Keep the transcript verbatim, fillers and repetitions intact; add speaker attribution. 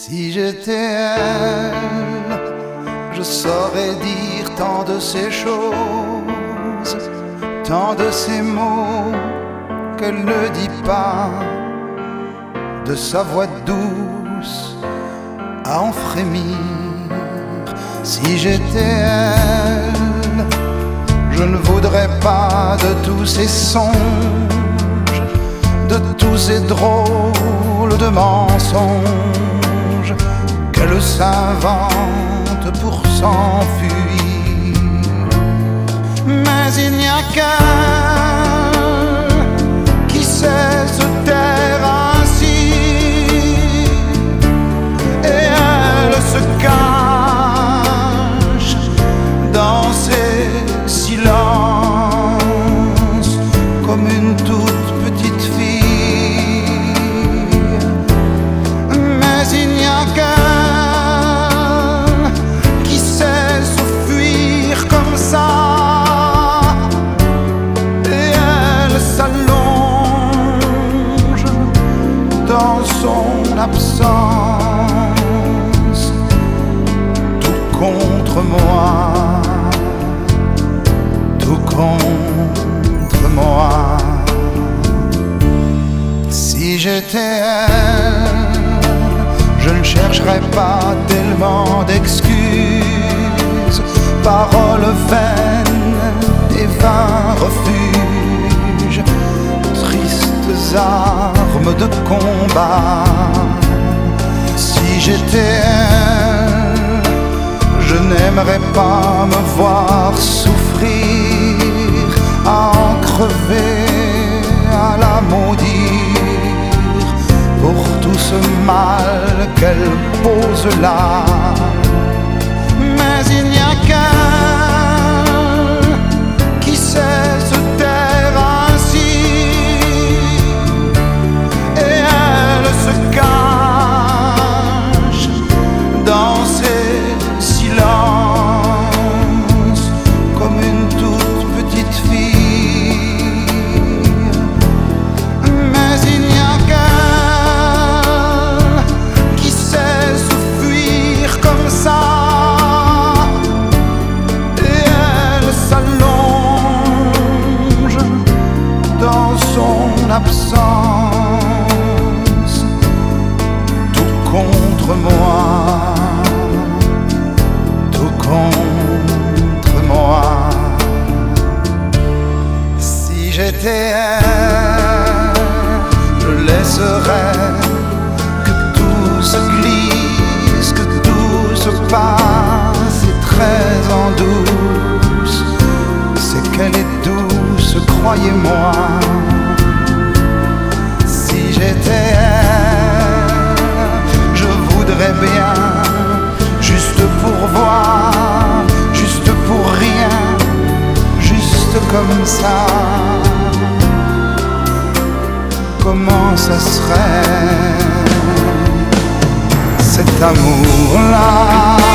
Speaker 1: Si j'étais elle, je saurais dire tant de ces choses, tant de ces mots qu'elle ne dit pas, de sa voix douce à en frémir. Si j'étais elle, je ne voudrais pas de tous ces songes, de tous ces drôles de mensonges qu'elle s'invente pour s'enfuir. Mais il n'y a qu'elle qui sait se taire ainsi, et elle se cache dans ses silences comme une toute petite fille. Mais il n'y a qu'elle qui sait se fuir comme ça, et elle s'allonge dans son absence, tout contre moi, tout contre moi. Si j'étais elle, je ne chercherais pas tellement d'excuses, paroles vaines et vains refuges, tristes armes de combat. Si j'étais elle, je n'aimerais pas me voir souffrir, à en crever, à la maudire pour tout ce mal qu'elle pose là. Mais il n'y a qu'elle qui sait se taire ainsi, et elle se cache dans ses silences comme une toute petite fille. Mais il n'y a qu'elle qui sait se fuir comme ça, et elle s'allonge dans son absence, tout contre moi, tout contre moi. Si j'étais elle, je laisserais que tout se glisse, que tout se passe, et très en douce. C'est qu'elle est douce, croyez-moi. Si j'étais elle, je voudrais bien, juste pour voir, juste pour rien, juste comme ça, comment ça serait cet amour-là.